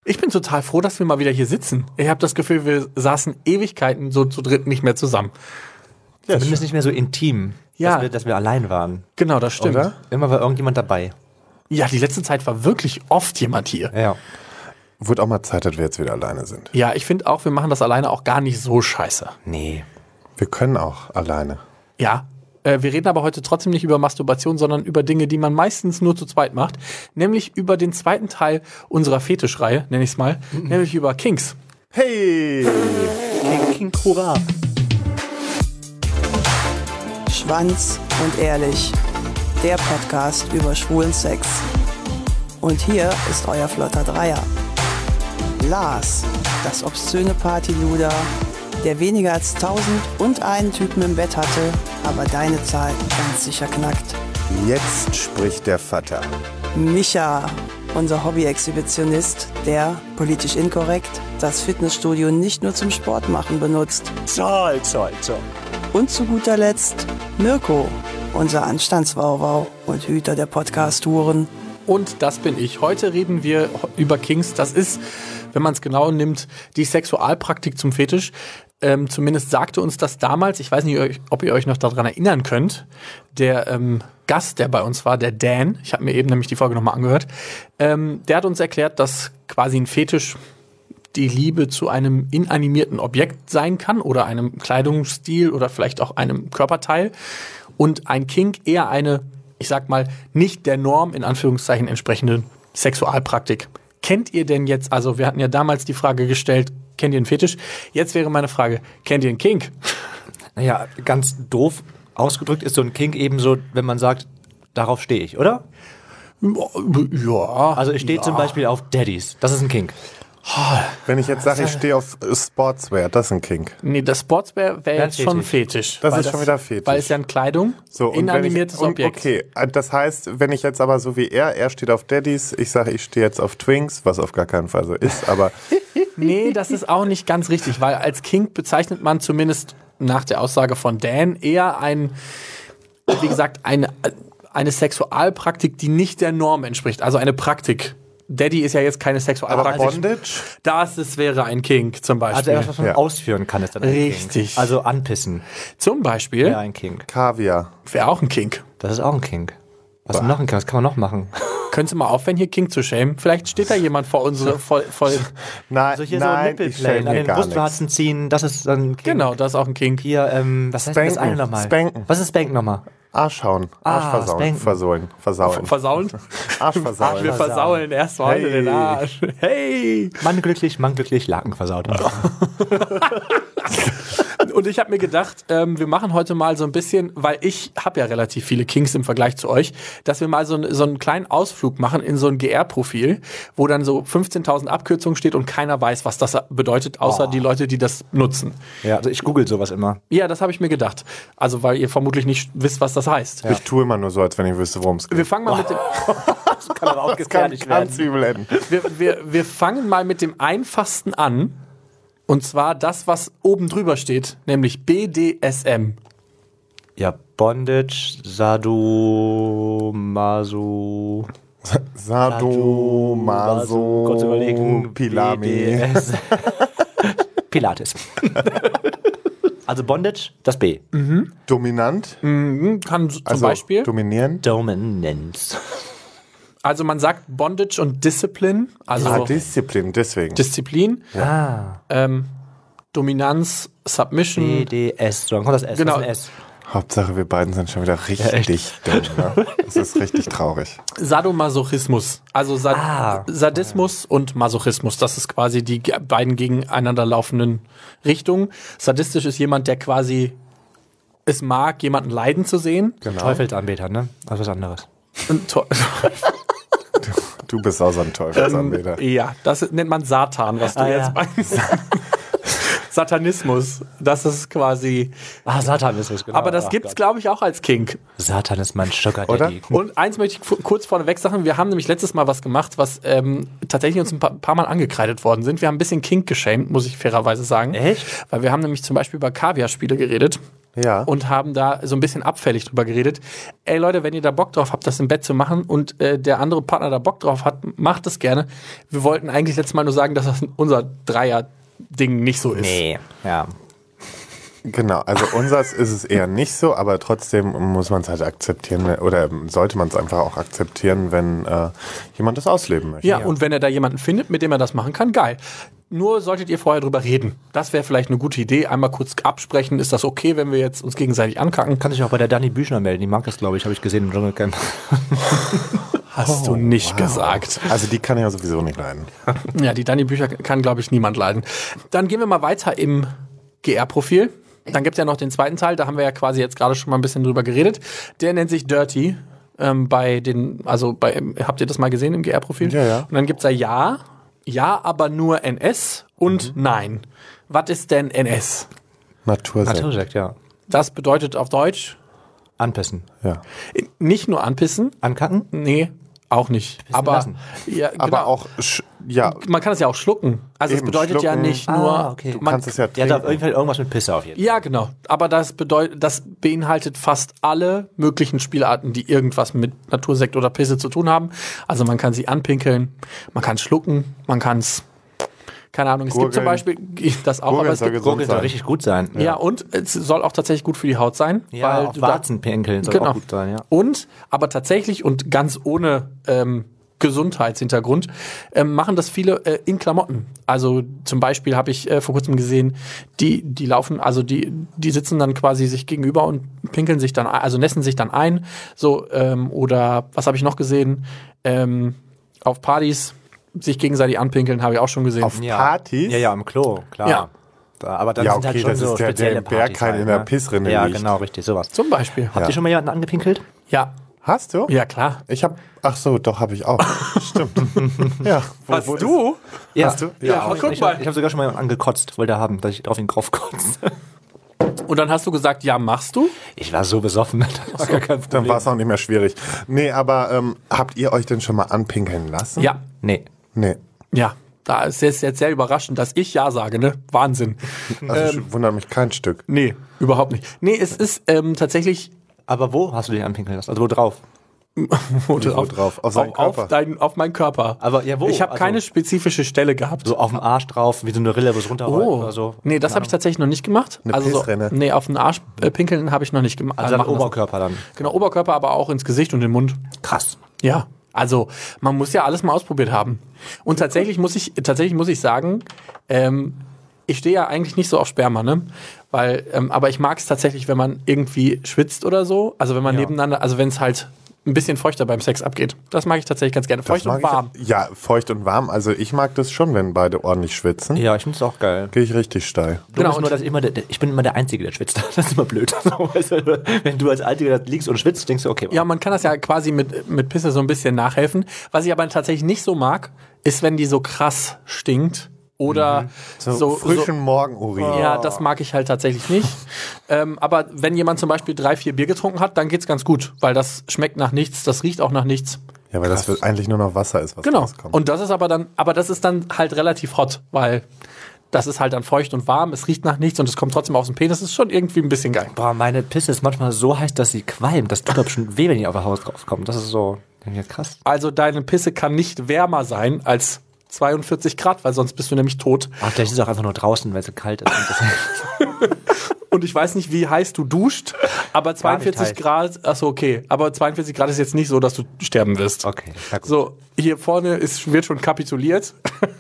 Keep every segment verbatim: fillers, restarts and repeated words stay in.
Ich bin total froh, dass wir mal wieder hier sitzen. Ich habe das Gefühl, wir saßen Ewigkeiten so zu dritt nicht mehr zusammen. Ja, zumindest nicht mehr so intim, ja. dass, wir, dass wir allein waren. Genau, das stimmt. Oder? Immer war irgendjemand dabei. Ja, die letzte Zeit war wirklich oft jemand hier. Ja. Wird auch mal Zeit, dass wir jetzt wieder alleine sind. Ja, ich finde auch, wir machen das alleine auch gar nicht so scheiße. Nee. Wir können auch alleine. Ja, äh, wir reden aber heute trotzdem nicht über Masturbation, sondern über Dinge, die man meistens nur zu zweit macht. Nämlich über den zweiten Teil unserer Fetischreihe, nenne ich es mal. Mhm. Nämlich über Kinks. Hey! Kink, Kink, hurra! Schwanz und ehrlich. Der Podcast über schwulen Sex. Und hier ist euer flotter Dreier. Lars, das obszöne Partyluder, der weniger als tausend und einen Typen im Bett hatte, aber deine Zahl ganz sicher knackt. Jetzt spricht der Vater. Micha, unser Hobby-Exhibitionist, der, politisch inkorrekt, das Fitnessstudio nicht nur zum Sport machen benutzt. Zoll, zoll, zoll. Und zu guter Letzt Mirko, unser Anstandswauwau und Hüter der Podcast-Touren. Und das bin ich. Heute reden wir über Kinks. Das ist, wenn man es genau nimmt, die Sexualpraktik zum Fetisch. Ähm, zumindest sagte uns das damals, ich weiß nicht, ob ihr euch noch daran erinnern könnt, der ähm, Gast, der bei uns war, der Dan, ich habe mir eben nämlich die Folge nochmal angehört, ähm, der hat uns erklärt, dass quasi ein Fetisch die Liebe zu einem inanimierten Objekt sein kann oder einem Kleidungsstil oder vielleicht auch einem Körperteil und ein Kink eher eine, ich sag mal, nicht der Norm in Anführungszeichen entsprechende Sexualpraktik. Kennt ihr denn jetzt, also wir hatten ja damals die Frage gestellt, kennt ihr einen Fetisch? Jetzt wäre meine Frage, kennt ihr einen Kink? Naja, ganz doof ausgedrückt ist so ein Kink eben so, wenn man sagt, darauf stehe ich, oder? Ja. Also ich stehe ja. zum Beispiel auf Daddies. Das ist ein Kink. Wenn ich jetzt sage, ich stehe auf Sportswear, das ist ein Kink. Nee, das Sportswear wäre Wär jetzt schon Fetisch. Das weil ist schon wieder Fetisch. Weil es ja eine Kleidung, So, und inanimiertes wenn ich, und, Objekt. Okay, das heißt, wenn ich jetzt aber so wie er, er steht auf Daddies, ich sage, ich stehe jetzt auf Twinks, was auf gar keinen Fall so ist, aber... Nee, das ist auch nicht ganz richtig, weil als Kink bezeichnet man zumindest nach der Aussage von Dan eher ein, wie gesagt, eine, eine Sexualpraktik, die nicht der Norm entspricht. Also eine Praktik. Daddy ist ja jetzt keine Sexualpraktik. Aber Bondage? Das ist, wäre ein Kink zum Beispiel. Also etwas, was man Ja. ausführen kann, ist dann ein Richtig. Kink. Also anpissen Zum Beispiel wäre ein Kink. Kaviar. wäre auch ein Kink. Das ist auch ein Kink. Was ist denn noch ein Kink? Was kann man noch machen? Könntest du mal aufhören, hier Kink zu schämen? Vielleicht steht da jemand vor unsere voll, voll Nein, Also hier nein, so ich Nippelplay, schäme an mir den gar Brustwarzen nichts. ziehen, das ist dann ein Kink. Genau, das ist auch ein Kink. Hier, ähm, was heißt denn das Spanken. eine nochmal? Spanken. Was ist Spanken nochmal? Arsch hauen, Arsch Ah, versauen, spanken. versohlen, versauen. Versauen? Arsch versauen. Wir versaulen erst mal heute Hey. den Arsch. Hey! Mann glücklich, Mann glücklich, Laken versaut. Und ich habe mir gedacht, ähm, wir machen heute mal so ein bisschen, weil ich habe ja relativ viele Kinks im Vergleich zu euch, dass wir mal so, ein, so einen kleinen Ausflug machen in so ein G R-Profil, wo dann so fünfzehntausend Abkürzungen steht und keiner weiß, was das bedeutet, außer Oh. die Leute, die das nutzen. Ja, also ich google sowas immer. Ja, das habe ich mir gedacht. Also, weil ihr vermutlich nicht wisst, was das heißt. Ich tue immer nur so, als wenn ich wüsste, worum es geht. Wir fangen mal mit dem, Das kann aber auch Das kann ganz übel enden. wir, wir, wir fangen mal mit dem einfachsten an. Und zwar das, was oben drüber steht, nämlich B D S M. Ja, Bondage, Sado, Maso, Sado, Maso, kurz überlegen, Pilami. B D S. Pilates. Also Bondage, das B. Dominant, Mhm, kann zum also Beispiel. dominierend. Dominance. Also man sagt Bondage und Discipline, also Ah, Disziplin, deswegen. Disziplin, Ah, ähm, Dominanz, Submission. B D S. So, dann kommt das S. Genau. Was ist ein S? Hauptsache, wir beiden sind schon wieder richtig dumm. Ne? Das ist richtig traurig. Sadomasochismus, also Sa Ah. Sadismus und Masochismus, das ist quasi die ge- beiden gegeneinander laufenden Richtungen. Sadistisch ist jemand, der quasi es mag, jemanden leiden zu sehen. Genau. Teufelsanbeter, ne? Also was anderes. Und to- Du bist auch so ein Teufelsanbeter. ja, das nennt man Satan, was du Ah, jetzt ja. meinst. Satanismus, das ist quasi. Ah, Satan ist es, genau. Aber das Ach gibt's, Gott. glaube ich, auch als Kink. Satan ist mein Sugar Oder? Daddy. Und eins möchte ich f- kurz vorneweg sagen, wir haben nämlich letztes Mal was gemacht, was ähm, tatsächlich uns ein paar, paar Mal angekreidet worden sind. Wir haben ein bisschen Kink geschämt, muss ich fairerweise sagen. Echt? Weil wir haben nämlich zum Beispiel über Kaviar-Spiele geredet. Ja. und haben da so ein bisschen abfällig drüber geredet. Ey Leute, wenn ihr da Bock drauf habt, das im Bett zu machen und äh, der andere Partner da Bock drauf hat, macht es gerne. Wir wollten eigentlich letztes Mal nur sagen, dass das unser Dreier-Ding nicht so ist. Nee, ja. Genau, also unseres ist es eher nicht so, aber trotzdem muss man es halt akzeptieren oder sollte man es einfach auch akzeptieren, wenn äh, jemand das ausleben möchte. Ja, und wenn er da jemanden findet, mit dem er das machen kann, geil. Nur solltet ihr vorher drüber reden. Das wäre vielleicht eine gute Idee. Einmal kurz absprechen. Ist das okay, wenn wir jetzt uns gegenseitig ankacken? Kann sich auch bei der Dani Büchner melden. Die mag das, glaube ich, habe ich gesehen im Dschungelcamp. Hast du nicht gesagt. Also die kann ja sowieso nicht leiden. Ja, die Dani Bücher kann, glaube ich, niemand leiden. Dann gehen wir mal weiter im G R-Profil. Dann gibt es ja noch den zweiten Teil, da haben wir ja quasi jetzt gerade schon mal ein bisschen drüber geredet. Der nennt sich Dirty. Ähm, bei den, also bei, habt ihr das mal gesehen im G R-Profil? Ja, ja. Und dann gibt es da Ja, Ja, aber nur N S und Mhm. Nein. Was ist denn N S? Natursekt. Natursekt, ja. Das bedeutet auf Deutsch Anpissen. Ja. nicht nur anpissen, Ankacken? nee, auch nicht. Aber, lassen. ja, genau. Aber auch, sch- ja, Man kann es ja auch schlucken. Also es Eben, bedeutet ja schlucken. nicht nur. Ah, okay. du man, kannst es ja Ja, da trinken. irgendwie irgendwas mit Pisse auf jeden Fall. Ja, genau. Aber das bedeutet, das beinhaltet fast alle möglichen Spielarten, die irgendwas mit Natursekt oder Pisse zu tun haben. Also man kann sie anpinkeln, man kann es schlucken, man kann es, keine Ahnung, es gibt zum Beispiel Gurgeln. das auch, Gurgeln aber es soll gibt, gesund Gurgeln soll sein. richtig gut sein. ja, und es soll auch tatsächlich gut für die Haut sein, Ja, weil auch du da, Warzenpinkeln soll genau. auch gut sein, ja. Und, aber tatsächlich und ganz ohne ähm, Gesundheitshintergrund, ähm, machen das viele äh, in Klamotten. Also zum Beispiel habe ich äh, vor kurzem gesehen, die, die laufen, also die, die sitzen dann quasi sich gegenüber und pinkeln sich dann, ein, also nässen sich dann ein. So, ähm, oder was habe ich noch gesehen? Ähm, auf Partys sich gegenseitig anpinkeln, habe ich auch schon gesehen. Auf Ja. Partys? Ja, ja, im Klo, klar. Ja. Da, aber dann Ja, sind halt okay, schon das so ist der- der spezielle im Partys Berghain halt, in der ne? Pissrinne Ja, liegt. genau, richtig, sowas. Zum Beispiel. Habt Ja. ihr schon mal jemanden angepinkelt? Ja, Hast du? ja klar. Ich hab, ach so, doch, habe ich auch. Stimmt. Ja. Wo, Was, wo du? Ja. Hast du? Ja, Ja, aber ich, guck ich, mal. Ich habe sogar schon mal jemanden angekotzt, wollte er haben, dass ich auf ihn drauf kotze. Und dann hast du gesagt, ja, machst du? Ich war so besoffen, das war gar kein Problem. Dann war es auch nicht mehr schwierig. Nee, aber ähm, habt ihr euch denn schon mal anpinkeln lassen? Ja. Nee. Nee. Ja. Da ist es jetzt sehr überraschend, dass ich ja sage, ne? Wahnsinn. Also ähm, wundert mich kein Stück. Nee, überhaupt nicht. Nee, es ist ähm, tatsächlich Aber wo hast du dich anpinkeln lassen? Also wo drauf? wo Wo drauf? Auf seinen auf, Körper? auf, dein, auf meinen Körper. Aber ja, wo? Ich habe Also- keine spezifische Stelle gehabt. So auf dem Arsch drauf, wie so eine Rille, wo es runterrollt Oh, oder so? nee, das habe ich tatsächlich noch nicht gemacht. Eine also so, Pissrinne. nee, auf den Arsch äh, pinkeln habe ich noch nicht gemacht. Also dann Oberkörper dann. Genau, Oberkörper, aber auch ins Gesicht und den Mund. Krass. Ja, also man muss ja alles mal ausprobiert haben. Und tatsächlich muss ich, tatsächlich muss ich sagen, ähm, ich stehe ja eigentlich nicht so auf Sperma, ne? Weil, ähm, aber ich mag es tatsächlich, wenn man irgendwie schwitzt oder so. Also wenn man Ja. nebeneinander, also wenn es halt ein bisschen feuchter beim Sex abgeht. Das mag ich tatsächlich ganz gerne. Feucht Das und mag warm. Ich, ja, feucht und warm. Also ich mag das schon, wenn beide ordentlich schwitzen. Ja, ich finde es auch geil. Gehe ich richtig steil. Du Genau, bist nur, und- dass ich, immer der, der- ich bin immer der Einzige, der schwitzt. Das ist immer blöd. So, weißt du, wenn du als Einziger da liegst und schwitzt, denkst du, okay, Ja, man kann das ja quasi mit, mit Pisse so ein bisschen nachhelfen. Was ich aber tatsächlich nicht so mag, ist, wenn die so krass stinkt. Oder So, so, frischen Morgenurin. so. Ja, das mag ich halt tatsächlich nicht. ähm, aber wenn jemand zum Beispiel drei, vier Bier getrunken hat, dann geht's ganz gut. Weil das schmeckt nach nichts, das riecht auch nach nichts. Ja, weil das wird eigentlich nur noch Wasser ist, was Genau. rauskommt. Und das ist aber dann, aber das ist dann halt relativ hot, weil das ist halt dann feucht und warm, es riecht nach nichts und es kommt trotzdem aus dem Penis. Das ist schon irgendwie ein bisschen geil. Boah, meine Pisse ist manchmal so heiß, dass sie qualmt. Das tut aber schon weh, wenn die auf der Haut rauskommt. Das ist so, ja, krass. Also deine Pisse kann nicht wärmer sein als zweiundvierzig Grad, weil sonst bist du nämlich tot. Ach, vielleicht ist es auch einfach nur draußen, weil es so kalt ist. Und das Und ich weiß nicht, wie heiß du duscht, aber zweiundvierzig heiß. Grad, achso, okay. Aber zweiundvierzig Grad ist jetzt nicht so, dass du sterben wirst. okay, na gut. So, hier vorne ist, wird schon kapituliert.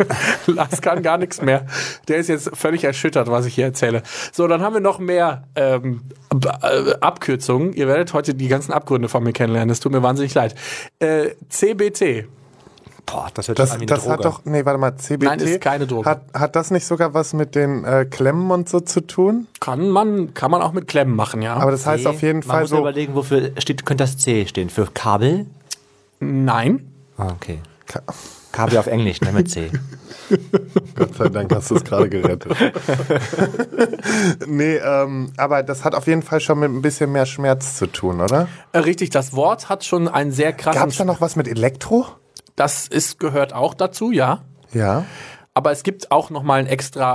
Lars kann gar nichts mehr. Der ist jetzt völlig erschüttert, was ich hier erzähle. So, dann haben wir noch mehr ähm, B- äh, Abkürzungen. Ihr werdet heute die ganzen Abgründe von mir kennenlernen. Es tut mir wahnsinnig leid. Äh, C B T. Boah, das hört Das, sich an wie eine das Droge. hat doch, nee, warte mal, C B T. Nein, ist keine Droge. Hat, hat das nicht sogar was mit den äh, Klemmen und so zu tun? Kann man, kann man auch mit Klemmen machen, ja. Aber das heißt auf jeden Man Fall muss so. überlegen, wofür steht, könnte das C stehen? Für Kabel? Nein. Ah, okay. Kabel auf Englisch, ne, mit C. Gott sei Dank hast du es gerade gerettet. nee, ähm, aber das hat auf jeden Fall schon mit ein bisschen mehr Schmerz zu tun, oder? Äh, richtig, das Wort hat schon einen sehr krassen... Gab es da noch was mit Elektro? Das ist, gehört auch dazu, ja. Ja. Aber es gibt auch noch mal ein extra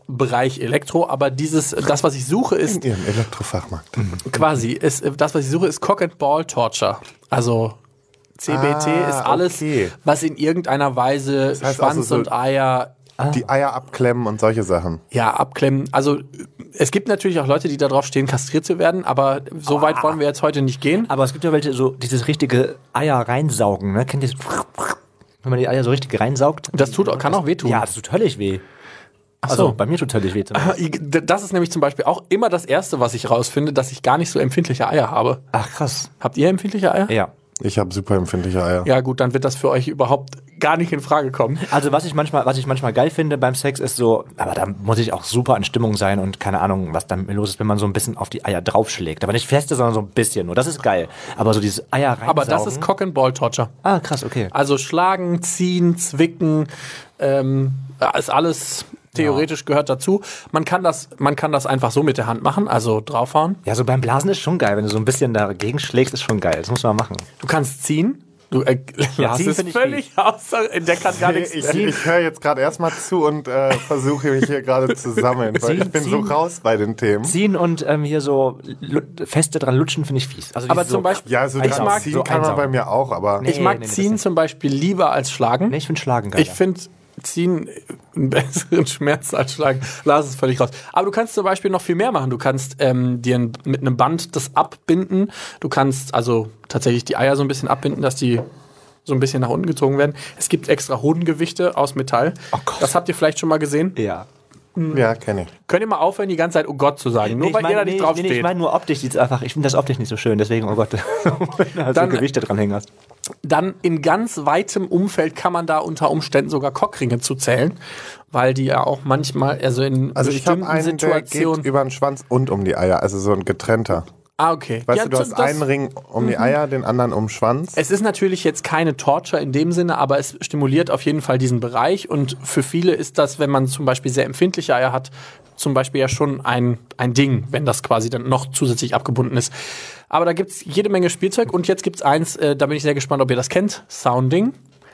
Bereich Elektro, aber dieses, das, was ich suche, ist In ihrem Elektrofachmarkt. quasi, ist, das, was ich suche, ist Cock and Ball Torture. Also C B T Ah, ist alles, okay. was in irgendeiner Weise heißt Schwanz also so- und Eier Die Eier abklemmen und solche Sachen. ja, abklemmen. Also es gibt natürlich auch Leute, die darauf stehen, kastriert zu werden, aber so weit wollen wir jetzt heute nicht gehen. Aber es gibt ja welche, so dieses richtige Eier reinsaugen, ne? Kennt ihr das? Wenn man die Eier so richtig reinsaugt? Das tut, kann auch wehtun. Ja, das tut höllisch weh. Ach Also so. bei mir tut höllisch weh. zumindest. Das ist nämlich zum Beispiel auch immer das Erste, was ich rausfinde, dass ich gar nicht so empfindliche Eier habe. Ach krass. Habt ihr empfindliche Eier? Ja. Ich habe super empfindliche Eier. Ja gut, dann wird das für euch überhaupt gar nicht in Frage kommen. Also was ich manchmal, was ich manchmal geil finde beim Sex ist so, aber da muss ich auch super in Stimmung sein und keine Ahnung, was da mit mir los ist, wenn man so ein bisschen auf die Eier draufschlägt. Aber nicht feste, sondern so ein bisschen. Nur das ist geil. Aber so dieses Eier reinsaugen. Aber das ist Cock and Ball Torture. Ah, krass, okay. Also schlagen, ziehen, zwicken, ähm, ist alles theoretisch gehört dazu. Man kann das, man kann das einfach so mit der Hand machen, also draufhauen. Ja, so beim Blasen ist schon geil. Wenn du so ein bisschen dagegen schlägst, ist schon geil. Das muss man machen. Du kannst ziehen. Du, äh, Ja, das ziehen ist find ich völlig außer, der kann gar nichts. Ich, ich höre jetzt gerade erstmal zu und äh, versuche mich hier gerade zu sammeln, weil Ziehen, ich bin so ziehen. raus bei den Themen. Ziehen und ähm, hier so lu- feste dran lutschen finde ich fies. Also Aber dieses zum so, Beispiel, Ja, so ich dran mag, ziehen so kann man einsaugen. bei mir auch, aber Nee. ich mag nee, das ziehen nicht. zum Beispiel lieber als schlagen. Nee, ich finde Schlagen geil. Ich finde Ziehen einen besseren Schmerz als Schlagen. Lass es völlig raus. Aber du kannst zum Beispiel noch viel mehr machen. Du kannst ähm, dir ein, mit einem Band das abbinden. Du kannst also tatsächlich die Eier so ein bisschen abbinden, dass die so ein bisschen nach unten gezogen werden. Es gibt extra Hodengewichte aus Metall. Oh Gott. Das habt ihr vielleicht schon mal gesehen. Ja. ja, kenne ich. Könnt ihr mal aufhören, die ganze Zeit oh Gott zu sagen? Nur Nee, weil ihr da nicht nee, drauf nee, steht. ich meine nur optisch sieht's einfach, ich finde das optisch nicht so schön, deswegen, oh Gott, wenn du halt Dann- so Gewichte dranhängen hast. Dann in ganz weitem Umfeld kann man da unter Umständen sogar Cockringe zu zählen, weil die ja auch manchmal, also in Also ich habe bestimmten einen, der Situationen. geht über den Schwanz und um die Eier, also so ein getrennter. Ah, okay. Weißt Ja, du, du das- hast einen Ring um die Eier, den anderen um den Schwanz. Es ist natürlich jetzt keine Torture in dem Sinne, aber es stimuliert auf jeden Fall diesen Bereich und für viele ist das, wenn man zum Beispiel sehr empfindliche Eier hat, zum Beispiel ja schon ein, ein Ding, wenn das quasi dann noch zusätzlich abgebunden ist. Aber da gibt's jede Menge Spielzeug und jetzt gibt's eins, äh, da bin ich sehr gespannt, ob ihr das kennt, Sounding.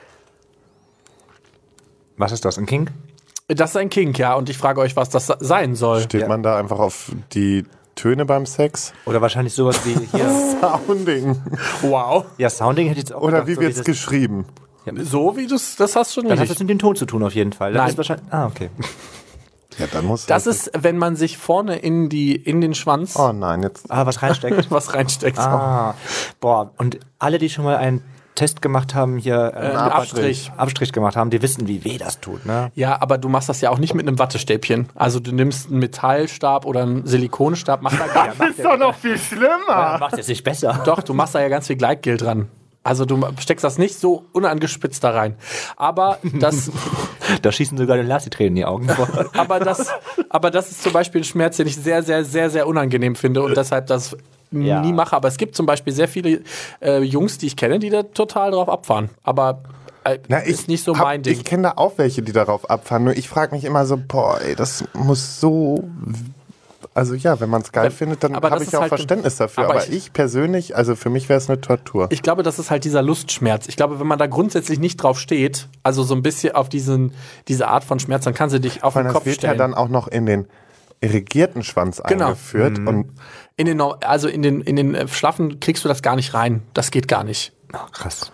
Was ist das, ein Kink? Das ist ein Kink, ja, und ich frage euch, was das sein soll. Steht Ja. man da einfach auf die Töne beim Sex? Oder wahrscheinlich sowas wie hier. Sounding. Wow. Ja, Sounding hätte ich jetzt auch Oder gedacht, wie so wird's dieses- geschrieben? So wie du es, das hast du schon Dann hat richtig. das mit dem Ton zu tun auf jeden Fall. Das Nein. ist wahrscheinlich. Ah, okay. Ja, dann muss Das ist, wenn man sich vorne in, die, in den Schwanz Oh nein, jetzt. Ah, was reinsteckt. was reinsteckt. Ah. Boah, und alle, die schon mal einen Test gemacht haben, hier äh, Ein Abstrich. Abstrich gemacht haben, die wissen, wie weh das tut, ne? Ja, aber du machst das ja auch nicht mit einem Wattestäbchen. Also du nimmst einen Metallstab oder einen Silikonstab, machst da gar Das ist doch noch viel schlimmer. Macht es nicht besser. Doch, du machst da ja ganz viel Gleitgel dran. Also du steckst das nicht so unangespitzt da rein. Aber das, Da schießen sogar den Lassi-Tränen in die Augen vor. aber, das, aber das ist zum Beispiel ein Schmerz, den ich sehr, sehr, sehr, sehr unangenehm finde und deshalb das Ja. nie mache. Aber es gibt zum Beispiel sehr viele äh, Jungs, die ich kenne, die da total drauf abfahren. Aber äh, Na, ich ist nicht so hab- mein Ding. Ich kenne da auch welche, die darauf abfahren. Nur ich frage mich immer so, boah, ey, das muss so. Also ja, wenn man es geil findet, dann aber habe das ich ist auch halt- Verständnis dafür. aber Aber, ich- ich, persönlich, also für mich wäre es eine Tortur. Ich glaube, das ist halt dieser Lustschmerz. Ich glaube, wenn man da grundsätzlich nicht drauf steht, also so ein bisschen auf diesen, diese Art von Schmerz, dann kann sie dich auf Weil den das Kopf wird stellen. ja dann auch noch in den irrigierten Schwanz Genau. eingeführt. Und in den, Nor- also in den, in den äh, Schlaffen kriegst du das gar nicht rein. Das geht gar nicht. Oh, krass.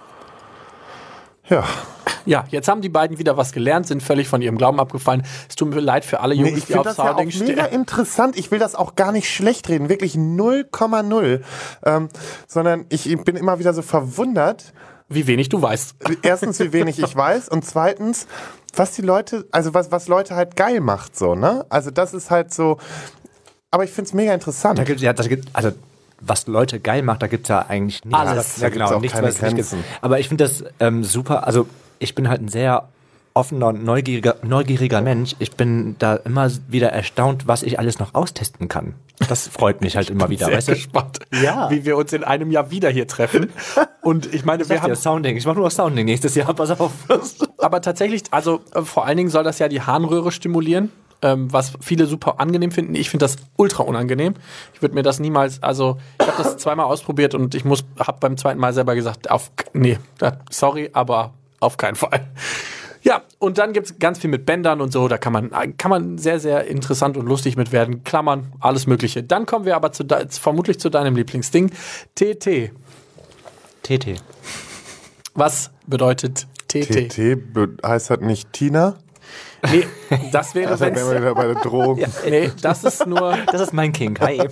ja. Ja, jetzt haben die beiden wieder was gelernt, sind völlig von ihrem Glauben abgefallen. Es tut mir leid für alle Jungs, Nee, ich die finde auf das ja auch Sounding mega stehen. interessant. Ich will das auch gar nicht schlecht reden, wirklich null Komma null. Ähm, sondern ich bin immer wieder so verwundert, Wie wenig du weißt. erstens, wie wenig ich weiß und zweitens, was die Leute, also was, was Leute halt geil macht, so, ne? Also das ist halt so, aber ich finde es mega interessant. Da gibt, ja, das gibt, also was Leute geil macht, da gibt es ja eigentlich nichts. Alles. Ja, Da genau, gibt's auch nichts, keine was es nicht gibt. Grenzen. Aber ich finde das ähm, super, also ich bin halt ein sehr offener und neugieriger, neugieriger Mensch. Ich bin da immer wieder erstaunt, was ich alles noch austesten kann. Das freut mich halt immer wieder, Sehr weißt du? gespannt, Ja. wie wir uns in einem Jahr wieder hier treffen. Und ich meine, wir Wir haben haben Sounding. Ich mache nur Sounding nächstes Jahr, pass auf. aber tatsächlich, also äh, vor allen Dingen soll das ja die Harnröhre stimulieren, ähm, was viele super angenehm finden. Ich finde das ultra unangenehm. Ich würde mir das niemals, also ich habe das zweimal ausprobiert und ich muss, habe beim zweiten Mal selber gesagt, auf, nee, da, sorry, aber auf keinen Fall. Ja, und dann gibt es ganz viel mit Bändern und so, da kann man, kann man sehr, sehr interessant und lustig mit werden. Klammern, alles Mögliche. Dann kommen wir aber zu de- vermutlich zu deinem Lieblingsding, T T. T T. Was bedeutet T T? T T be- heißt das nicht Tina? Nee, das wäre, Also, wenn wenn's, wir wieder bei der Drogen. nee, das ist nur, Das ist mein King. Hi.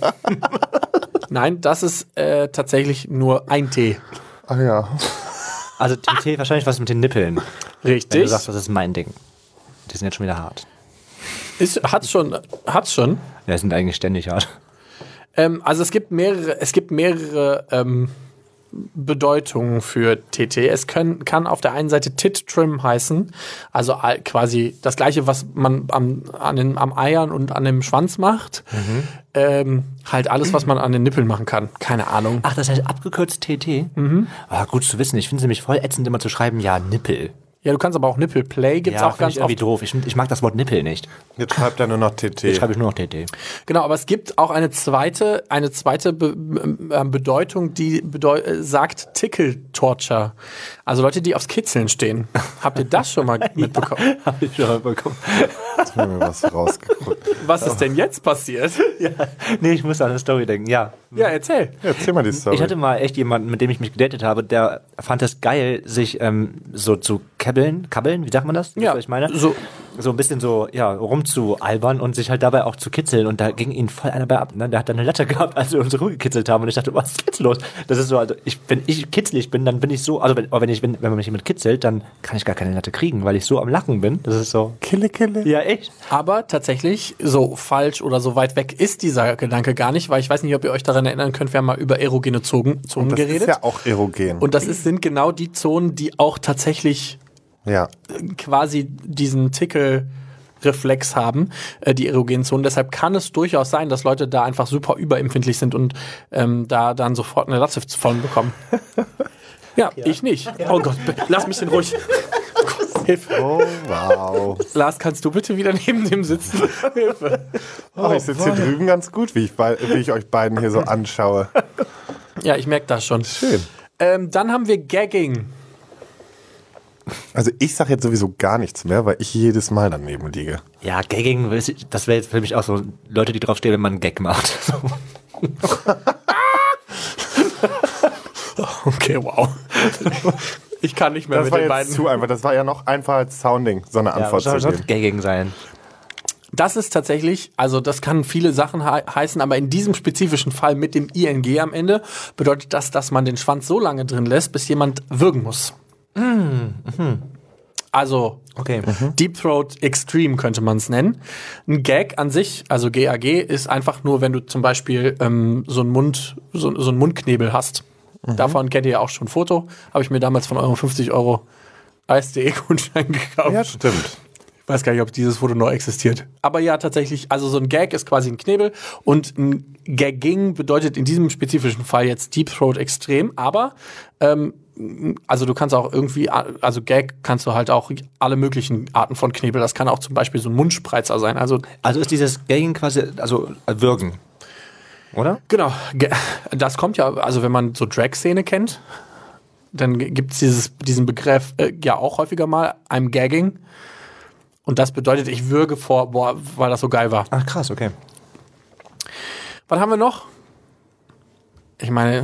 nein, das ist äh, tatsächlich nur ein T. Ach ja. Also T T wahrscheinlich was mit den Nippeln. Wenn Richtig. du sagst, das ist mein Ding. Die sind jetzt schon wieder hart. Ist, hat's schon, hat's schon. Ja, die sind eigentlich ständig hart. Ähm, also es gibt mehrere, es gibt mehrere ähm, Bedeutungen für T T. Es können, kann auf der einen Seite Tit-Trim heißen, also all- quasi das Gleiche, was man am, an den, am Eiern und an dem Schwanz macht. Mhm. Ähm, halt alles, was man an den Nippeln machen kann. Keine Ahnung. Ach, das heißt abgekürzt T T? Mhm. Ah, gut zu wissen. Ich finde es nämlich voll ätzend, immer zu schreiben, ja, Nippel. Ja, du kannst aber auch Nippelplay, gibt's Ja, auch find ganz ich irgendwie oft. doof. Ich, find- ich mag das Wort Nippel nicht. Jetzt schreibt er nur noch T T. Jetzt schreibe ich nur noch T T. Genau, aber es gibt auch eine zweite, eine zweite Be äh, Bedeutung, die bedeu äh, sagt Tickle Torture. Also Leute, die aufs Kitzeln stehen. Habt ihr das schon mal mitbekommen? Hab ich schon mal bekommen. Jetzt haben wir was rausgeguckt. Was ist denn jetzt passiert? Ja. Nee, ich muss an eine Story denken, ja. Ja, erzähl. Ja, erzähl mal die Story. Ich hatte mal echt jemanden, mit dem ich mich gedatet habe, der fand es geil, sich ähm, so zu kabbeln, kabbeln, wie sagt man das? Wisst ihr, Ja, was ich meine? so- so ein bisschen so, ja, rumzualbern und sich halt dabei auch zu kitzeln und da ging ihn voll einer bei ab, ne? Der hat dann eine Latte gehabt, als wir uns rumgekitzelt haben und ich dachte, was ist jetzt los? Das ist so, also ich, wenn ich kitzelig bin, dann bin ich so, also wenn, aber wenn ich, wenn, wenn man mich jemand kitzelt, dann kann ich gar keine Latte kriegen, weil ich so am Lachen bin. Das ist so, Kille, Kille. ja, echt? Aber tatsächlich, so falsch oder so weit weg ist dieser Gedanke gar nicht, weil ich weiß nicht, ob ihr euch daran erinnern könnt, wir haben mal über erogene Zonen, Zonen Das geredet. ist ja auch erogen. Und das ist, sind genau die Zonen, die auch tatsächlich ja. quasi diesen Tickel-Reflex haben, äh, die erogenen Zonen. Deshalb kann es durchaus sein, dass Leute da einfach super überempfindlich sind und ähm, da dann sofort eine Latte von bekommen. Ja, ich nicht. Oh Gott, be- lass mich denn ruhig. Hilfe. Oh, wow. Lars, kannst du bitte wieder neben dem sitzen? Hilfe. Oh, ich sitze hier drüben ganz gut, wie ich, bei, wie ich euch beiden hier so anschaue. Ja, ich merke das schon. Schön. Ähm, dann haben wir Gagging. Also ich sage jetzt sowieso gar nichts mehr, weil ich jedes Mal daneben liege. Ja, Gagging, das wäre jetzt für mich auch so Leute, die draufstehen, wenn man einen Gag macht. Okay, wow. Ich kann nicht mehr Das mit war den jetzt beiden. zu einfach. Das war ja noch einfach als Sounding, so eine Ja, Antwort was soll zu sonst geben. Gagging sein? Das ist tatsächlich, also das kann viele Sachen he heißen, aber in diesem spezifischen Fall mit dem I N G am Ende bedeutet das, dass man den Schwanz so lange drin lässt, bis jemand würgen muss. Also Okay. Deep Throat Extreme könnte man es nennen. Ein Gag an sich, also G A G, ist einfach nur, wenn du zum Beispiel ähm, so einen Mund, so, so einen Mundknebel hast. Davon kennt ihr ja auch schon ein Foto. Habe ich mir damals von eurem fünfzig Euro Eis.de-Gutschein gekauft. Ja, stimmt. Ich weiß gar nicht, ob dieses Foto noch existiert. Aber ja, tatsächlich, also so ein Gag ist quasi ein Knebel und ein Gagging bedeutet in diesem spezifischen Fall jetzt Deep Throat Extrem, aber ähm, also du kannst auch irgendwie, also Gag kannst du halt auch alle möglichen Arten von Knebel, das kann auch zum Beispiel so ein Mundspreizer sein, also Also ist dieses Gagging quasi, also äh, Würgen, oder? genau, Ga- das kommt ja, also wenn man so Drag-Szene kennt, dann gibt es dieses diesen Begriff äh, ja auch häufiger mal, I'm gagging. Und das bedeutet, ich würge vor, boah, weil das so geil war. Ach krass, okay. Was haben wir noch? Ich meine,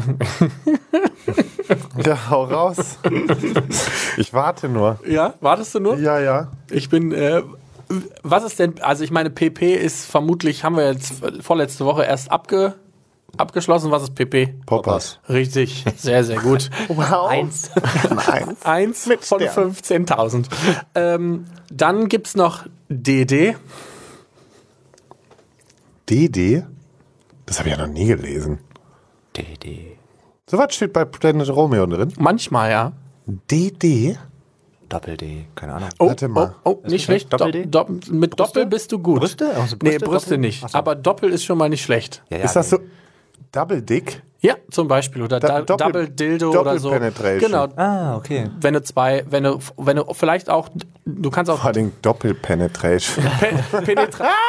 Ja, hau raus. Ich warte nur. ja, wartest du nur? Ja, ja. Ich bin, äh, was ist denn, also ich meine, P P ist vermutlich, haben wir jetzt vorletzte Woche erst abge, abgeschlossen. Was ist P P? Poppers. Richtig, sehr, sehr gut. Wow. Eins. Eins. Eins Mit von Stern. fünfzehntausend. Ähm, dann gibt's noch D D. D D? Das habe ich ja noch nie gelesen. D D. So was steht bei Planet Romeo drin? Manchmal, ja. D D? Doppel-D, keine Ahnung. Oh, Warte mal. Oh, oh nicht schlecht. Doppel-D? Do, do, mit Doppel bist du gut. Brüste? Also Nee, Brüste, Brüste Doppel? nicht. Ach so. Aber Doppel ist schon mal nicht schlecht. Ja, ja, Ist das nee. so Double Dick? Ja, zum Beispiel. Oder Da- da, Doppel- Double Dildo Doppel oder so. Penetration. Genau. Ah, okay. Wenn du zwei, wenn du, wenn du vielleicht auch, du kannst auch Vor allem Doppelpenetration. Pe Penetra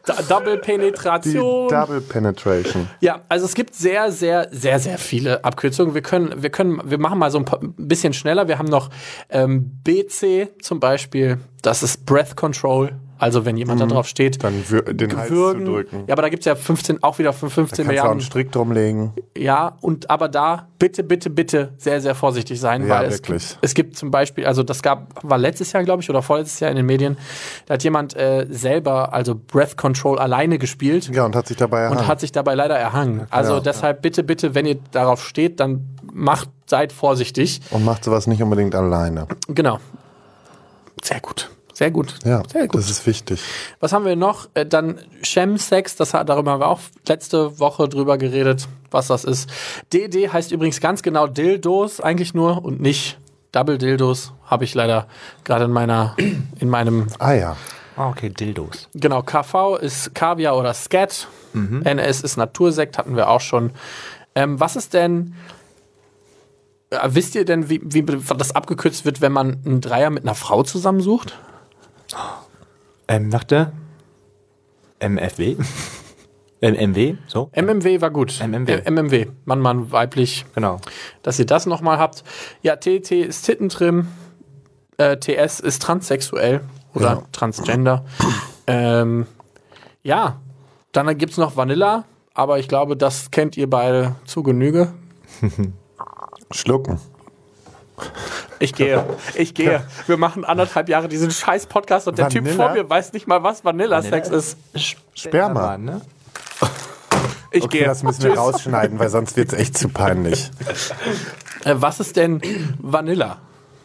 Da- Double Die Penetration. Double Penetration. Ja, also es gibt sehr, sehr, sehr, sehr viele Abkürzungen. Wir können, wir können, wir machen mal so ein paar, ein bisschen schneller. Wir haben noch ähm, B C zum Beispiel. Das ist Breath Control. Also wenn jemand da drauf steht, Dann wür- den Hals zu würgen. drücken. Ja, aber da gibt's ja fünfzehn, auch wieder fünfzehn Kannst du auch Milliarden. einen Strick drumlegen. Ja, und aber da bitte, bitte, bitte sehr, sehr vorsichtig sein, Ja, weil es wirklich. gibt, es gibt zum Beispiel, also das gab, war letztes Jahr, glaube ich, oder vorletztes Jahr in den Medien, da hat jemand äh, selber, also Breath Control alleine gespielt Ja, und hat sich dabei und erhangen. hat sich dabei leider erhangen. Also Ja. deshalb bitte, bitte, wenn ihr darauf steht, dann macht, seid vorsichtig. Und macht sowas nicht unbedingt alleine. Genau. Sehr gut. Sehr gut. Ja, Sehr gut. das ist wichtig. Was haben wir noch? Äh, dann Chemsex, das, hat- darüber haben wir auch letzte Woche drüber geredet, was das ist. D D heißt übrigens ganz genau Dildos eigentlich nur und nicht Double Dildos. Habe ich leider gerade in meiner, in meinem, Ah ja. Ah, okay, Dildos. genau, K V ist Kaviar oder Scat. N S ist Natursekt, hatten wir auch schon. Ähm, was ist denn, äh, wisst ihr denn, wie, wie das abgekürzt wird, wenn man einen Dreier mit einer Frau zusammensucht? Ähm, dachte M F W. M M W, so? M M W war gut. M M W. Äh, M M W, Mann, Mann, weiblich. Genau. Dass ihr das nochmal habt. Ja, T T ist Tittentrim, äh, T S ist transsexuell oder Ja. Transgender. ähm, ja, dann gibt's noch Vanilla, aber ich glaube, das kennt ihr beide zu Genüge. Schlucken. Ich gehe, ich gehe. Wir machen anderthalb Jahre diesen scheiß Podcast und der Typ Vanilla? vor mir weiß nicht mal, was Vanilla-Sex ist. Sperma. Ne? Ich Okay, gehe. das müssen wir rausschneiden, weil sonst wird's echt zu peinlich. Äh, was ist denn Vanilla?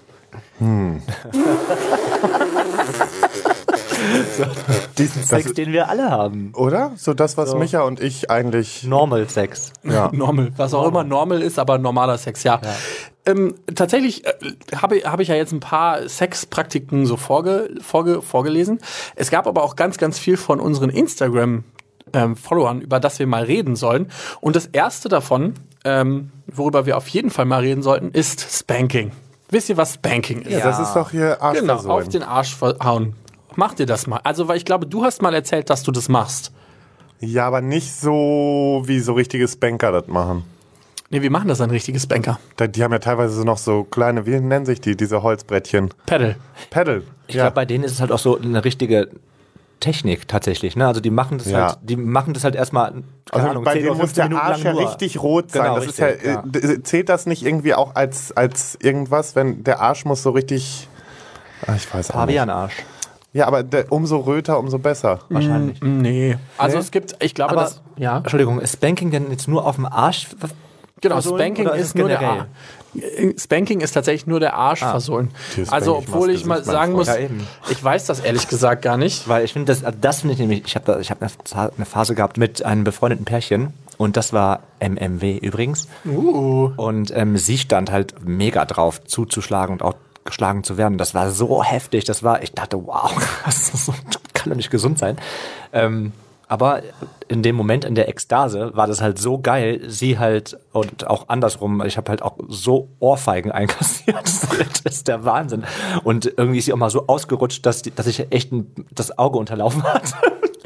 Diesen Sex, den wir alle haben. Oder? So das, was Micha und ich eigentlich. Normal Sex. Ja. Normal, was auch immer normal ist, aber normaler Sex, ja. Ähm, tatsächlich äh, habe hab ich ja jetzt ein paar Sexpraktiken so vorge, vorge, vorgelesen. Es gab aber auch ganz, ganz viel von unseren Instagram-Followern, über das wir mal reden sollen. Und das erste davon, ähm, worüber wir auf jeden Fall mal reden sollten, ist Spanking. Wisst ihr, was Spanking ist? Ja, das ist doch hier Genau, auf Arschversohlen. den Arsch verhauen. Macht ihr das mal? Also, weil ich glaube, du hast mal erzählt, dass du das machst. Ja, aber nicht so, wie so richtige Spanker das machen. Nee, wie machen das ein richtiges Banker? Da- Die haben ja teilweise so noch so kleine, wie nennen sich die, diese Holzbrettchen? Pedal. Pedal. Ich glaube, bei denen ist es halt auch so eine richtige Technik tatsächlich. Ne? Also die machen das Ja. halt, die machen das halt erstmal, keine Also Ahnung, bei zehn denen oder muss der fünfzehn Arsch Minuten ja lang nur. richtig rot sein. Genau, das richtig, ist ja, äh, d- zählt das nicht irgendwie auch als, als irgendwas, wenn der Arsch muss so richtig. Ah, ich weiß auch nicht. Pavianarsch. Ja, aber der, umso röter, umso besser. Wahrscheinlich. Nee. Also Nee? es gibt, ich glaube, Aber, das, ja. Entschuldigung, ist Spanking denn jetzt nur auf dem Arsch? Genau, versohlen Spanking oder ist ist es nur der generell? Arsch. Spanking ist tatsächlich nur der Arsch versohlen. Die Also, Spanking-Maske obwohl ich sieht mal man sagen voll. muss, Ja, eben. ich weiß das ehrlich gesagt gar nicht. Weil ich finde, das, also das finde ich nämlich, ich habe da, ich habe eine, Za- eine Phase gehabt mit einem befreundeten Pärchen und das war M M W übrigens. Uh. Und ähm, sie stand halt mega drauf, zuzuschlagen und auch geschlagen zu werden. Das war so heftig, das war, ich dachte, wow, das ist so, kann doch nicht gesund sein. Ähm, aber in dem Moment, in der Ekstase, war das halt so geil, sie halt, und auch andersrum, ich habe halt auch so Ohrfeigen einkassiert, das ist der Wahnsinn. Und irgendwie ist sie auch mal so ausgerutscht, dass, die, dass ich echt ein, das Auge unterlaufen hatte.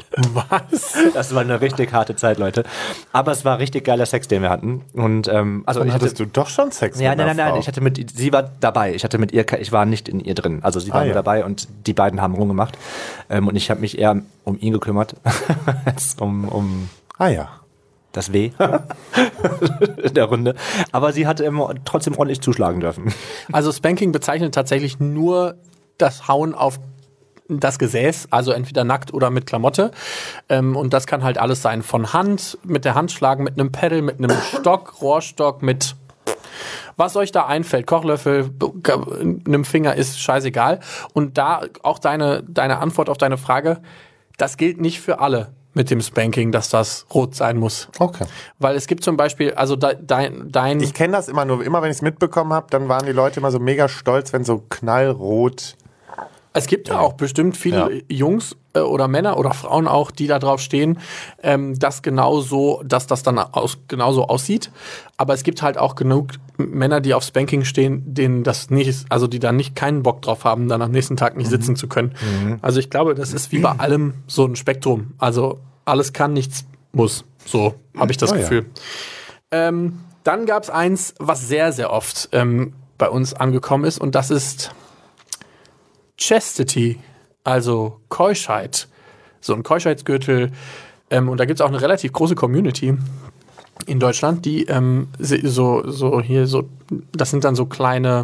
Was? Das war eine richtig harte Zeit, Leute. Aber es war richtig geiler Sex, den wir hatten. Und ähm, also Dann ich hatte, hattest du doch schon Sex ja, mit nein, einer nein, nein. Frau. Ich hatte mit, sie war dabei. Ich hatte mit ihr, ich war nicht in ihr drin. Also sie war Ah, nur ja. dabei und die beiden haben rumgemacht. Ähm, und ich habe mich eher um ihn gekümmert als um, um Ah ja. das Weh in der Runde. Aber sie hatte immer trotzdem ordentlich zuschlagen dürfen. Also Spanking bezeichnet tatsächlich nur das Hauen auf das Gesäß, also entweder nackt oder mit Klamotte. Ähm, und das kann halt alles sein. Von Hand, mit der Hand schlagen, mit einem Pedal, mit einem Stock, Rohrstock, mit was euch da einfällt. Kochlöffel, einem Finger ist scheißegal. Und da auch deine, deine Antwort auf deine Frage, das gilt nicht für alle mit dem Spanking, dass das rot sein muss. Okay. Weil es gibt zum Beispiel, also de, dein, dein Ich kenne das immer nur, immer wenn ich es mitbekommen habe, dann waren die Leute immer so mega stolz, wenn so knallrot Es gibt ja auch bestimmt viele Ja. Jungs äh, oder Männer oder Frauen auch, die da drauf stehen, ähm, dass genau so, dass das dann aus, genauso aussieht. Aber es gibt halt auch genug Männer, die auf Spanking stehen, denen das nicht ist, also die da nicht keinen Bock drauf haben, dann am nächsten Tag nicht mhm. sitzen zu können. Mhm. Also ich glaube, das ist wie bei allem so ein Spektrum. Also alles kann, nichts muss. So habe ich das oh, Gefühl. Ja. Ähm, dann gab es eins, was sehr, sehr oft ähm, bei uns angekommen ist, und das ist Chastity, also Keuschheit. So ein Keuschheitsgürtel. Ähm, und da gibt es auch eine relativ große Community in Deutschland, die ähm, so, so hier so, das sind dann so kleine,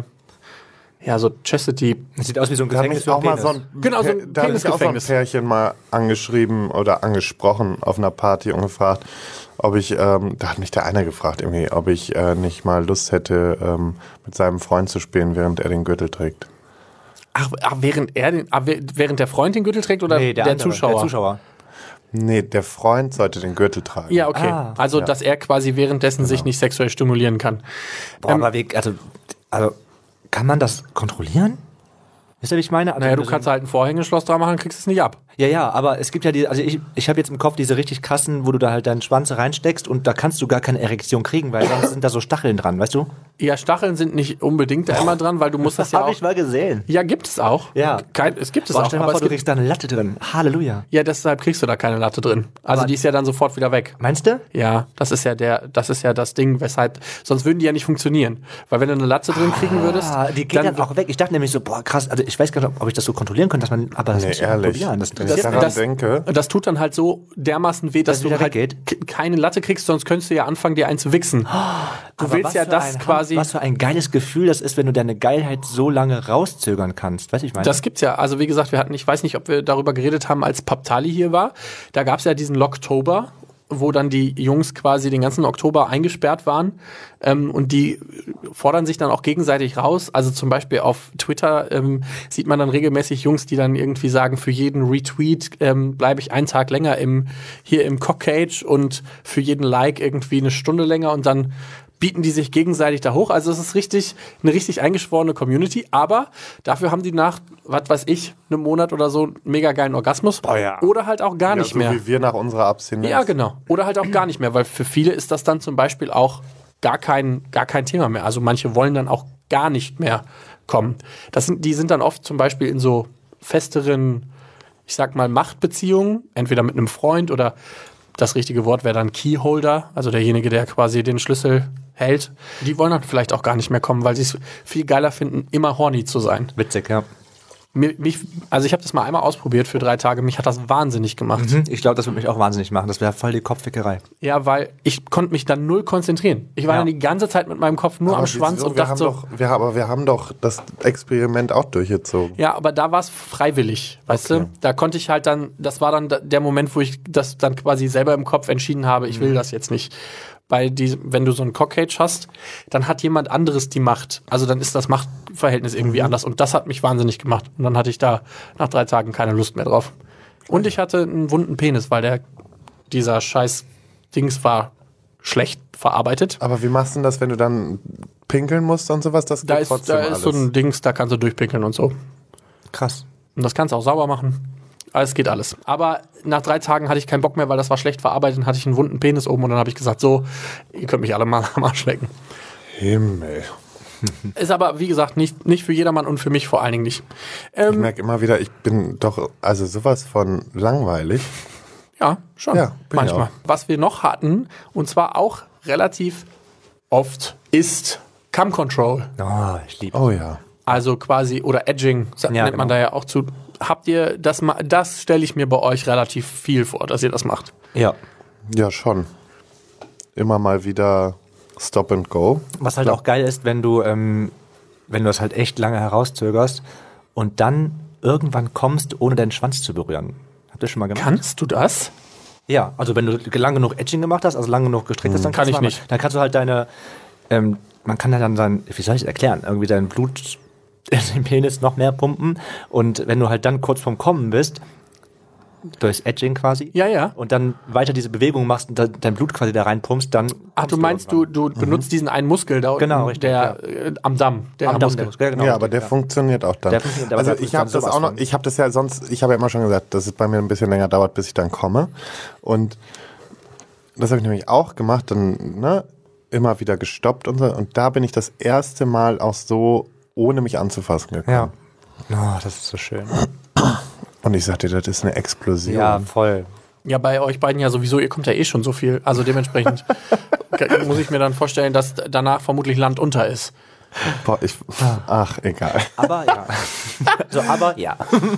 ja, so Chastity. Das sieht aus wie so ein Da habe Gefängnis ich für auch mal Penis. so ein, Genau, so ein da habe ich auch so ein Penisgefängnis. Pärchen mal angeschrieben oder angesprochen auf einer Party und gefragt, ob ich, ähm, da hat mich der eine gefragt, irgendwie, ob ich äh, nicht mal Lust hätte, ähm, mit seinem Freund zu spielen, während er den Gürtel trägt. Ach, ach, während er den, ach, während der Freund den Gürtel trägt oder Nee, der, der, andere, Zuschauer? der Zuschauer. Nee, der Freund sollte den Gürtel tragen. Ja, okay. Ah, also, ja. dass er quasi währenddessen sich nicht sexuell stimulieren kann. Boah, Ähm, aber wie, also, also, kann man das kontrollieren? Wisst ihr, wie ich meine? Also, Naja, du so- kannst halt ein Vorhängeschloss dran machen, kriegst es nicht ab. Ja, ja, aber es gibt ja die, also ich, ich habe jetzt im Kopf diese richtig krassen, wo du da halt deinen Schwanz reinsteckst und da kannst du gar keine Erektion kriegen, weil sonst sind da so Stacheln dran, weißt du? Ja, Stacheln sind nicht unbedingt da immer dran, weil du musst das ja Hab auch... ich mal gesehen. Ja, gibt es auch. Ja. Kein, es gibt es Boah, auch, stell dir mal aber vor, es du gibt, kriegst da eine Latte drin. Halleluja. ja, deshalb kriegst du da keine Latte drin. Also Aber- die ist ja dann sofort wieder weg. Meinst du? Ja, das ist ja der, das ist ja das Ding, weshalb, sonst würden die ja nicht funktionieren. Weil wenn du eine Latte drin kriegen würdest, Ah, die geht dann, auch weg. Ich dachte nämlich so, boah, krass, also ich weiß gar nicht, ob ich das so kontrollieren könnte, dass man, aber das Nee, muss ich ehrlich. probieren. Das Wenn ich interessiert daran das- denke, das tut dann halt so dermaßen weh, dass Dass es du wieder halt weggeht? k- keine Latte kriegst, sonst könntest du ja anfangen, dir einen zu wichsen. Du Aber willst was ja für das ein, quasi. Was für ein geiles Gefühl das ist, wenn du deine Geilheit so lange rauszögern kannst. Weißt du, ich meine? Das gibt's ja. Also wie gesagt, wir hatten, ich weiß nicht, ob wir darüber geredet haben, als Paptali hier war. Da gab's ja diesen Locktober, wo dann die Jungs quasi den ganzen Oktober eingesperrt waren. Ähm, und die fordern sich dann auch gegenseitig raus. Also zum Beispiel auf Twitter ähm, sieht man dann regelmäßig Jungs, die dann irgendwie sagen, für jeden Retweet ähm, bleibe ich einen Tag länger im, hier im Cockcage und für jeden Like irgendwie eine Stunde länger, und dann bieten die sich gegenseitig da hoch. Also es ist richtig, eine richtig eingeschworene Community, aber dafür haben die nach, was weiß ich, einem Monat oder so einen mega geilen Orgasmus. Oh ja. Oder halt auch gar ja, nicht so mehr. wie wir nach unserer Abstinenz. Ja, genau. Oder halt auch gar nicht mehr, weil für viele ist das dann zum Beispiel auch gar kein, gar kein Thema mehr. Also manche wollen dann auch gar nicht mehr kommen. Das sind, die sind dann oft zum Beispiel in so festeren, ich sag mal, Machtbeziehungen, entweder mit einem Freund oder das richtige Wort wäre dann Keyholder, also derjenige, der quasi den Schlüssel hält. Die wollen dann vielleicht auch gar nicht mehr kommen, weil sie es viel geiler finden, immer horny zu sein. Witzig, ja. Mir, mich, also ich habe das mal einmal ausprobiert für drei Tage. Mich hat das wahnsinnig gemacht. Mhm. Ich glaube, das würde mich auch wahnsinnig machen. Das wäre voll die Kopfwickerei. Ja, weil ich konnte mich dann null konzentrieren. Ich war Ja. dann die ganze Zeit mit meinem Kopf nur Aber am Schwanz wieso? und wir dachte haben so, doch, wir, aber wir haben doch das Experiment auch durchgezogen. ja, aber da war es freiwillig, weißt Okay. du? Da konnte ich halt dann, das war dann da- der Moment, wo ich das dann quasi selber im Kopf entschieden habe, ich will Mhm. das jetzt nicht. Bei diesem, wenn du so ein Cockcage hast, dann hat jemand anderes die Macht. Also dann ist das Machtverhältnis irgendwie Mhm. anders. Und das hat mich wahnsinnig gemacht. Und dann hatte ich da nach drei Tagen keine Lust mehr drauf. Und ich hatte einen wunden Penis, weil der, dieser scheiß Dings war schlecht verarbeitet. Aber wie machst du denn das, wenn du dann pinkeln musst und sowas? Das geht Da ist, trotzdem da ist alles. so ein Dings, da kannst du durchpinkeln und so. Krass. Und das kannst du auch sauber machen. Es geht alles. Aber nach drei Tagen hatte ich keinen Bock mehr, weil das war schlecht verarbeitet und hatte ich einen wunden Penis oben. Und dann habe ich gesagt, so, ihr könnt mich alle mal am Arsch lecken. Himmel. Ist aber, wie gesagt, nicht, nicht für jedermann und für mich vor allen Dingen nicht. Ich Ähm, merke immer wieder, ich bin doch also sowas von langweilig. ja, schon. Ja, bin ich manchmal. auch. Was wir noch hatten, und zwar auch relativ oft, ist Cam Control. Oh, ich liebe Oh ja. Also quasi, oder Edging, sa- Ja, nennt man genau. da ja auch zu. Habt ihr das mal, das stelle ich mir bei euch relativ viel vor, dass ihr das macht. Ja. Ja, schon. Immer mal wieder Stop and Go. Was halt auch geil ist, wenn du, ähm, wenn du das halt echt lange herauszögerst und dann irgendwann kommst, ohne deinen Schwanz zu berühren. Habt ihr schon mal gemacht? Kannst du das? Ja, also wenn du lang genug Edging gemacht hast, also lang genug gestreckt hast, dann Kann kannst ich du mal- nicht. Dann kannst du halt deine, ähm, man kann ja dann sein, wie soll ich das erklären, irgendwie dein Blut in den Penis noch mehr pumpen und wenn du halt dann kurz vorm Kommen bist, durchs Edging quasi. Ja, ja. Und dann weiter diese Bewegung machst und da, dein Blut quasi da reinpumpst, dann. Ach, du meinst, du, du benutzt diesen einen Muskel da unten, Genau, richtig, der äh, am Damm, der am Damm, Muskel. der Muskel, genau. Ja, aber der ja. funktioniert auch dann. Der funktioniert, aber also der ich habe funktioniert das auch noch, sowas von. ich habe das ja sonst, ich habe ja immer schon gesagt, dass es bei mir ein bisschen länger dauert, bis ich dann komme. Und das habe ich nämlich auch gemacht, dann ne, immer wieder gestoppt und so. Und da bin ich das erste Mal auch so, ohne mich anzufassen gekommen. Ja. Oh, das ist so schön. Und ich sagte, das ist eine Explosion. Ja, voll. Ja, bei euch beiden ja sowieso, ihr kommt ja eh schon so viel. Also dementsprechend muss ich mir dann vorstellen, dass danach vermutlich Land unter ist. Boah, ich, ach, egal. Aber ja. so, aber ja.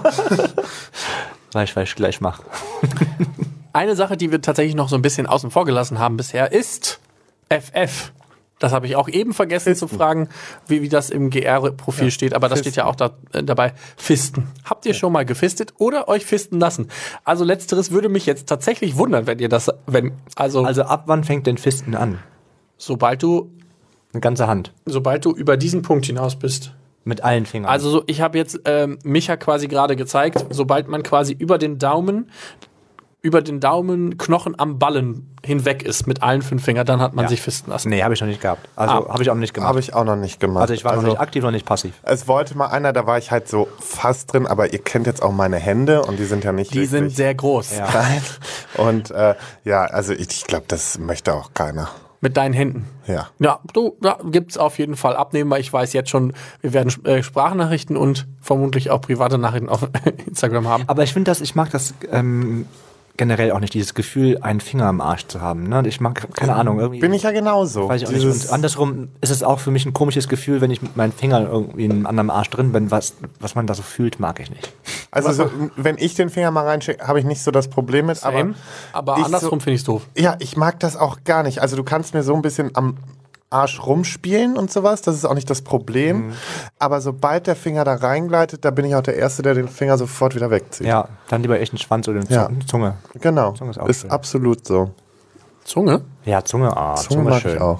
weil ich, weil ich gleich mache. Eine Sache, die wir tatsächlich noch so ein bisschen außen vor gelassen haben bisher, ist F F. Das habe ich auch eben vergessen Fisten. zu fragen, wie, wie das im G R-Profil ja, steht, aber das Fisten. steht ja auch da, äh, dabei. Fisten. Habt ihr ja. schon mal gefistet oder euch fisten lassen? Also letzteres würde mich jetzt tatsächlich wundern, wenn ihr das, wenn, also... Also ab wann fängt denn Fisten an? Sobald du... Eine ganze Hand. Sobald du über diesen Punkt hinaus bist. Mit allen Fingern. Also so, ich habe jetzt ähm, Micha quasi gerade gezeigt, sobald man quasi über den Daumen... über den Daumenknochen am Ballen hinweg ist mit allen fünf Fingern, dann hat man ja. sich fisten lassen. Nee, habe ich noch nicht gehabt. Also ah. habe ich auch noch nicht gemacht. Habe ich auch noch nicht gemacht. Also ich war also, noch nicht aktiv, noch nicht passiv. Es wollte mal einer, da war ich halt so fast drin, aber ihr kennt jetzt auch meine Hände und die sind ja nicht Die wirklich sind sehr groß. Ja. Klein. Und äh, ja, also ich, ich glaube, das möchte auch keiner. Mit deinen Händen? Ja. Ja, du, da gibt's auf jeden Fall Abnehmer. Ich weiß jetzt schon, wir werden äh, Sprachnachrichten und vermutlich auch private Nachrichten auf Instagram haben. Aber ich finde das, ich mag das ähm, generell auch nicht, dieses Gefühl, einen Finger am Arsch zu haben. Ne? Ich mag, keine Ahnung. Irgendwie, bin ich ja genauso. Weiß ich auch nicht. Und andersrum ist es auch für mich ein komisches Gefühl, wenn ich mit meinen Fingern irgendwie in einem anderen Arsch drin bin. Was, was man da so fühlt, mag ich nicht. Also so, wenn ich den Finger mal reinschicke, habe ich nicht so das Problem mit. Same. Aber, aber andersrum so, finde ich es doof. Ja, ich mag das auch gar nicht. Also du kannst mir so ein bisschen am Arsch rumspielen und sowas, das ist auch nicht das Problem. Mhm. Aber sobald der Finger da reingleitet, da bin ich auch der Erste, der den Finger sofort wieder wegzieht. Ja, dann lieber echt einen Schwanz oder eine ja. Zunge. Genau, Zunge ist, auch ist schön. absolut so. Zunge? Ja, Zunge, ah, Zunge, Zunge mag schön. Ich auch.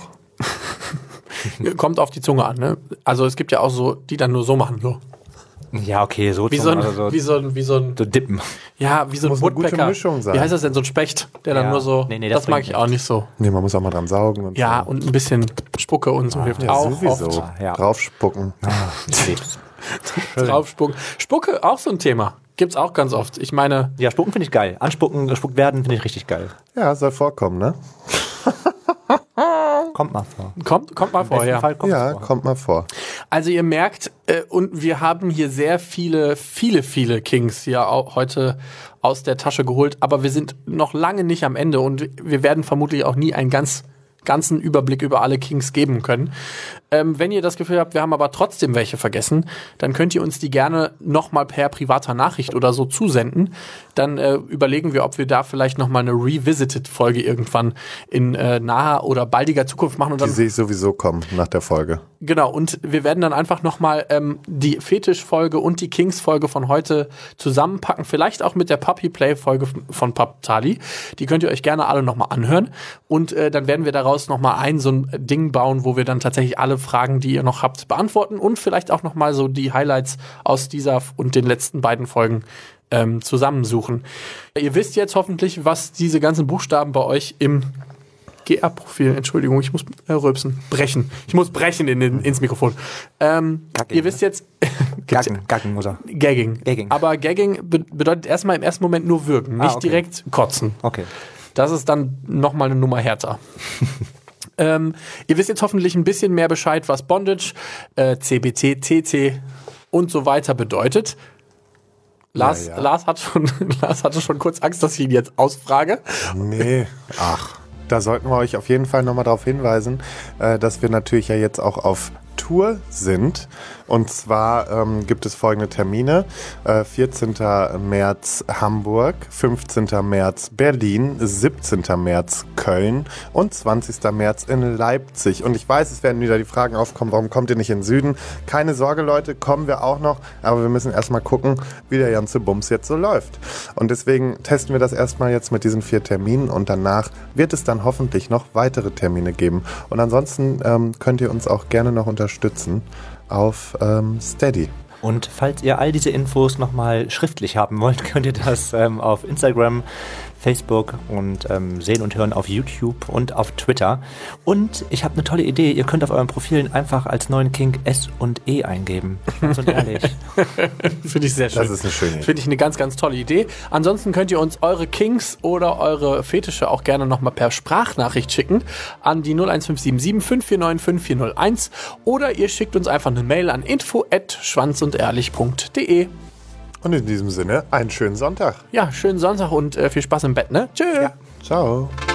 Kommt auf die Zunge an, ne? Also es gibt ja auch so, die dann nur so machen, so. Ja, okay, so wie so ein, so, wie so ein, wie so ein, so dippen. Ja, wie so ein Woodpecker. Wie heißt das denn, so ein Specht, der ja. dann nur so, nee, nee, das, das mag ich nicht. Auch nicht so. Nee, man muss auch mal dran saugen. Und ja, so. Und ein bisschen Spucke und so ah, hilft ja, auch sowieso. oft. Ja. Draufspucken. Ah, Draufspucken. Spucke, auch so ein Thema. Gibt's auch ganz oft. Ich meine... Ja, Spucken finde ich geil. Anspucken, gespuckt werden finde ich richtig geil. Ja, soll vorkommen, ne? Kommt mal vor. Kommt, kommt mal vor, ja. Fall ja, vor. kommt mal vor. Also ihr merkt, äh, und wir haben hier sehr viele, viele, viele Kings hier auch heute aus der Tasche geholt, aber wir sind noch lange nicht am Ende und wir werden vermutlich auch nie einen ganz ganzen Überblick über alle Kings geben können. Ähm, wenn ihr das Gefühl habt, wir haben aber trotzdem welche vergessen, dann könnt ihr uns die gerne nochmal per privater Nachricht oder so zusenden. Dann äh, überlegen wir, ob wir da vielleicht nochmal eine Revisited-Folge irgendwann in äh, naher oder baldiger Zukunft machen. Und dann, die sehe ich sowieso kommen nach der Folge. Genau, und wir werden dann einfach nochmal ähm, die Fetisch-Folge und die Kings-Folge von heute zusammenpacken. Vielleicht auch mit der Puppy-Play-Folge von Papptali. Die könnt ihr euch gerne alle nochmal anhören. Und äh, dann werden wir daraus nochmal ein so ein Ding bauen, wo wir dann tatsächlich alle Fragen, die ihr noch habt, beantworten und vielleicht auch nochmal so die Highlights aus dieser und den letzten beiden Folgen ähm, zusammensuchen. Ihr wisst jetzt hoffentlich, was diese ganzen Buchstaben bei euch im G R-Profil, Entschuldigung, ich muss äh, rülpsen, brechen. Ich muss brechen in den, ins Mikrofon. Ähm, ihr wisst jetzt... Gagging, Gagging muss er. Gagging. Gagging. Aber Gagging be- bedeutet erstmal im ersten Moment nur würgen, nicht ah, okay. direkt kotzen. Okay. Das ist dann nochmal eine Nummer härter. ähm, ihr wisst jetzt hoffentlich ein bisschen mehr Bescheid, was Bondage, äh, C B T, T C und so weiter bedeutet. Lars, ja, ja. Lars, hat schon, Lars hatte schon kurz Angst, dass ich ihn jetzt ausfrage. Nee, ach. Da sollten wir euch auf jeden Fall nochmal darauf hinweisen, äh, dass wir natürlich ja jetzt auch auf Tour sind. Und zwar ähm, gibt es folgende Termine. Äh, vierzehnten März Hamburg, fünfzehnten März Berlin, siebzehnten März Köln und zwanzigsten März in Leipzig. Und ich weiß, es werden wieder die Fragen aufkommen, warum kommt ihr nicht in den Süden? Keine Sorge, Leute, kommen wir auch noch. Aber wir müssen erstmal gucken, wie der ganze Bums jetzt so läuft. Und deswegen testen wir das erstmal jetzt mit diesen vier Terminen und danach wird es dann hoffentlich noch weitere Termine geben. Und ansonsten ähm, könnt ihr uns auch gerne noch unterstützen auf ähm, Steady. Und falls ihr all diese Infos nochmal schriftlich haben wollt, könnt ihr das ähm, auf Instagram, Facebook und ähm, sehen und hören auf YouTube und auf Twitter. Und ich habe eine tolle Idee. Ihr könnt auf euren Profilen einfach als neuen Kink S und E eingeben. Ganz und ehrlich. Finde ich sehr schön. Das ist eine schöne Idee. Finde ich eine ganz, ganz tolle Idee. Ansonsten könnt ihr uns eure Kinks oder eure Fetische auch gerne nochmal per Sprachnachricht schicken an die null eins fünf sieben sieben fünf vier neun fünf vier null eins oder ihr schickt uns einfach eine Mail an info at schwanzundehrlich punkt de. Und in diesem Sinne, einen schönen Sonntag. Ja, schönen Sonntag und äh, viel Spaß im Bett, ne? Tschö. Ciao.